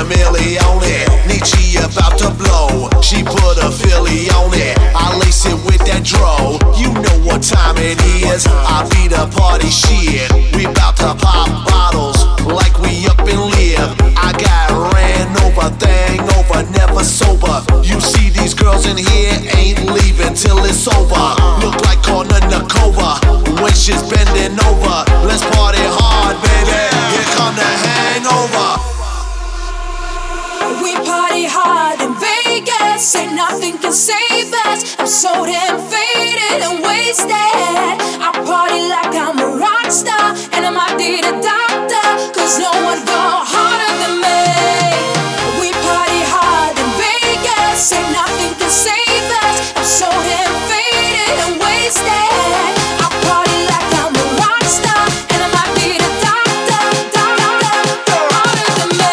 Chameleone. Nietzsche about to blow. She put a Philly on it. I lace it with that dro. You know what time it is. I be the party shit. We bout to pop bottles like we up and live. I got ran over, thing over, never sober. You see these girls in here ain't leaving till it's over. Look like Kornakova when she's bending over. Let's party hard, baby. Here come the hangover. We party hard in Vegas, ain't nothing can save us. I'm so damn faded and wasted. I party like I'm a rock star, and I might need a doctor, cause no one go harder than me. We party hard in Vegas, ain't nothing can save us. I'm so damn faded and wasted. I party like I'm a rock star, and I might need a doctor, harder than me.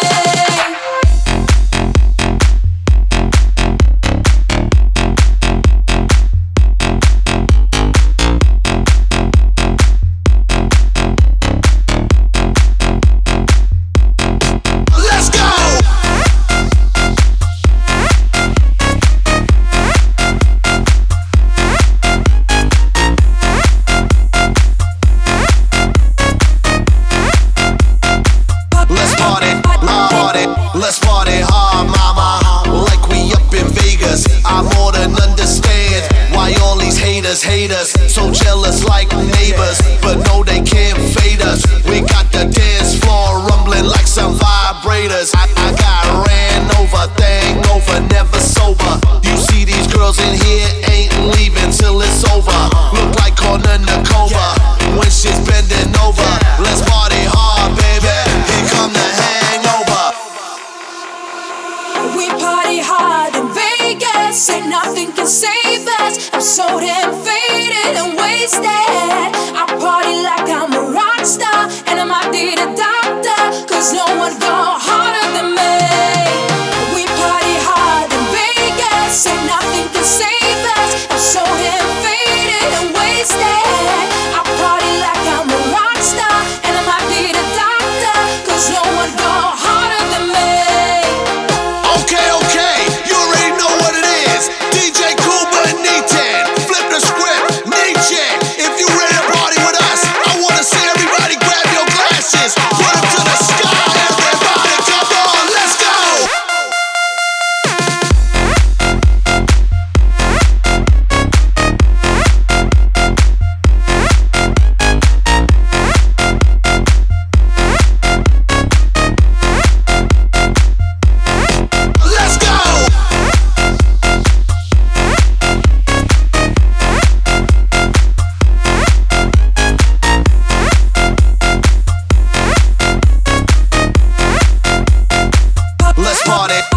Let's party hard, mama, like we up in Vegas. I more than understand why all these haters hate us. So jealous like neighbors, but no, they can't fade us. We got the dance floor rumbling like some vibrators. I got ran over, thing over, never sober. You see these girls in here ain't leaving till it's over. Look like Kornakova when she's bending over. Let's party hard, baby. Here come the hangover. We party hard in Vegas, ain't nothing can save us. I'm so damn faded and wasted. I party like I'm a rock star, and I might need a doctor, cause no one go harder than me. We party hard in Vegas, ain't nothing can save us. I'm so damn faded and wasted. I party like I'm a rock star, and I might need a doctor, cause no one go harder than me. Okay, you already know what it is. DJ Kuba and Nitin, flip the script, Nietzsche. If you ready to party with us, I wanna see everybody grab your glasses, put them to the sky. Everybody, come on, let's go. Let's go. Let's party.